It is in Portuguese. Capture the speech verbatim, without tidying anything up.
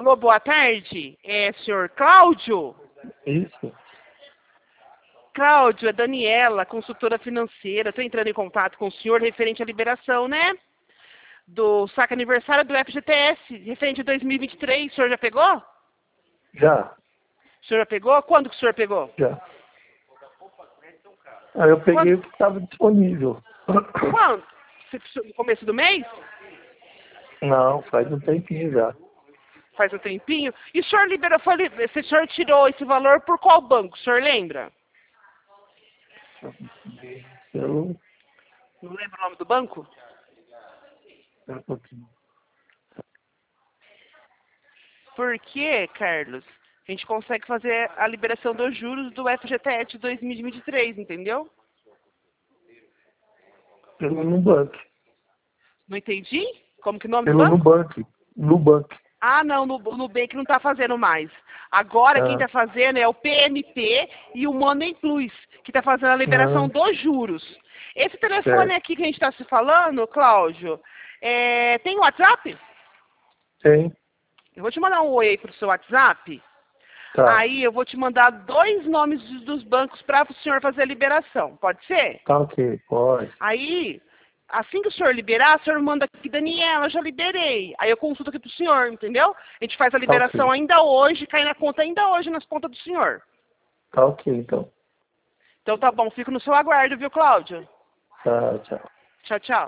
Alô, boa tarde. É senhor Cláudio? Isso. Cláudio, é Daniela, consultora financeira. Estou entrando em contato com o senhor referente à liberação, né? Do saque aniversário do F G T S, referente a dois mil e vinte e três. O senhor já pegou? Já. O senhor já pegou? Quando que o senhor pegou? Já. Aí eu peguei Quando? o que estava disponível. Quando? No começo do mês? Não, faz um tempinho já. Faz um tempinho. E o senhor liberou, foi, li- o senhor tirou esse valor por qual banco? O senhor lembra? Eu. Não lembra o nome do banco? Espera um pouquinho. Porque, Carlos, a gente consegue fazer a liberação dos juros do F G T S de dois mil e vinte e três, entendeu? Pelo Nubank. Não entendi? Como que é o nome do Pelo banco? Nubank. Nubank. Ah, não, no, o Nubank não está fazendo mais. Agora quem Ah. está fazendo é o P N P e o Money Plus, que está fazendo a liberação Ah. dos juros. Esse telefone Certo. aqui que a gente está se falando, Cláudio, é, tem WhatsApp? Tem. Eu vou te mandar um oi aí pro seu WhatsApp. Tá. Aí eu vou te mandar dois nomes dos dos bancos para o senhor fazer a liberação. Pode ser? Tá ok. Pode. Aí, assim que o senhor liberar, o senhor manda aqui, Daniela, já liberei. Aí eu consulto aqui pro senhor, entendeu? A gente faz a liberação ok. ainda hoje, cai na conta ainda hoje nas contas do senhor. Tá ok, então. Então tá bom, fico no seu aguardo, viu, Cláudio? Tá, tchau. Tchau, tchau.